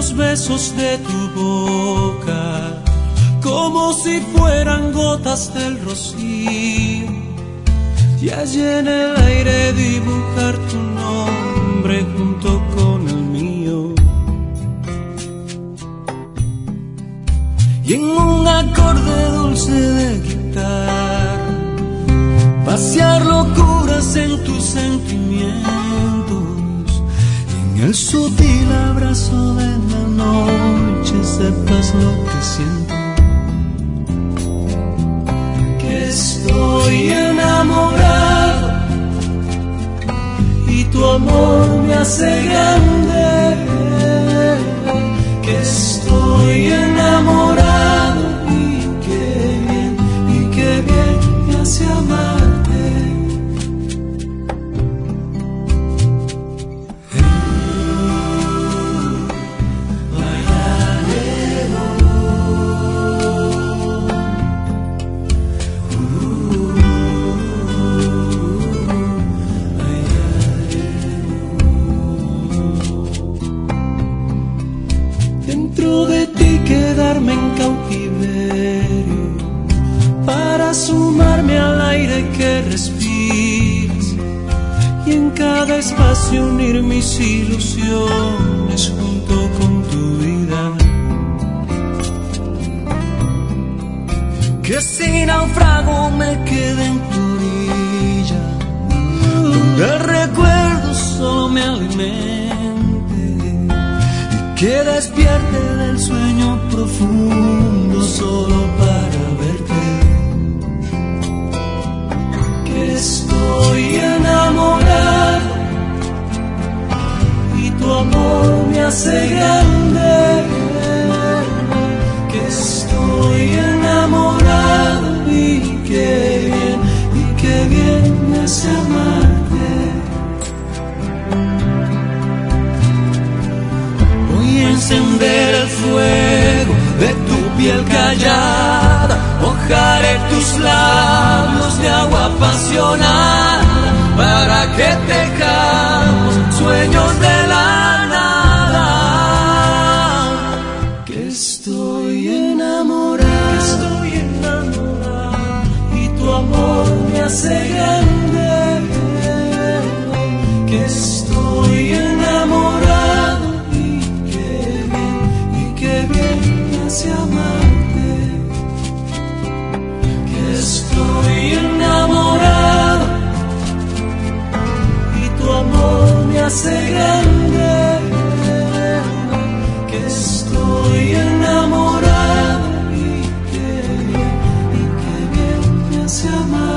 los besos de tu boca, como si fueran gotas del rocío, y allí en el aire dibujar tu nombre junto con el mío. Y en un acorde dulce de guitarra, pasear locuras en tus sentimientos, y en el sutil abrazo de la noche sepas lo que siento. Que estoy enamorado y tu amor me hace grande. Que estoy enamorado y qué bien me hace amarte. Dentro de ti quedarme en cautiverio, para sumarme al aire que respiras, y en cada espacio unir mis ilusiones junto con tu vida. Que si naufrago me quede en tu orilla, donde el recuerdo solo me alimente, que despierte del sueño profundo solo para verte. Que estoy enamorado y tu amor me hace grande. Que estoy enamorado y qué bien me hace amarte. Encender el fuego de tu piel callada, mojaré tus labios de agua apasionada, para que tejamos sueños de la nada. Que estoy enamorado y tu amor me hace grande. Que estoy enamorado hace amarte. Que estoy enamorado y tu amor me hace grande. Que estoy enamorado y qué bien me hace amarte.